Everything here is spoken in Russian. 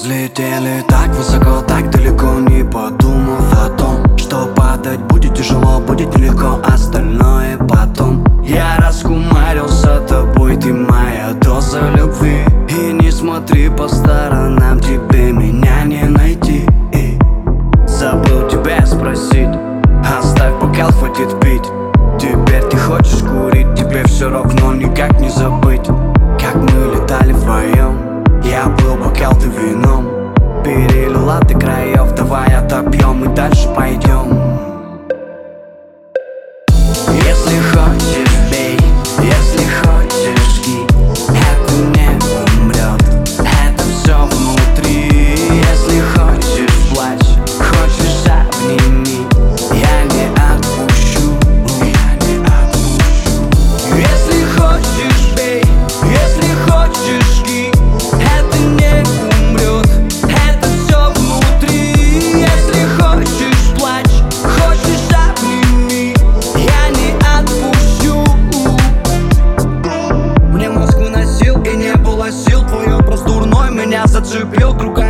Взлетели так высоко, так далеко, не подумав о том, что падать будет тяжело, будет нелегко, остальное потом. Я раскумарился тобой, ты моя доза любви. И не смотри по сторонам, тебе меня не найти. И забыл тебя спросить, оставь бокал, хватит пить. Теперь ты хочешь курить, тебе все равно никак не забыть, как мы летали вдвоем. Я был бокал, ты вином, перелила ты краев. Давай отопьем и дальше пойдем. Если хочешь, бей, если хочешь, жги. Это не умрет, это все внутри. Если хочешь, плачь, хочешь, обними. Я не отпущу, я не отпущу. Если хочешь, бей, если хочешь, жги. Это не умрет, это все внутри. Если хочешь, плачь, хочешь, обними. Я не отпущу. Мне мозг выносил и не было сил. Твой образ дурной меня зацепил. Круг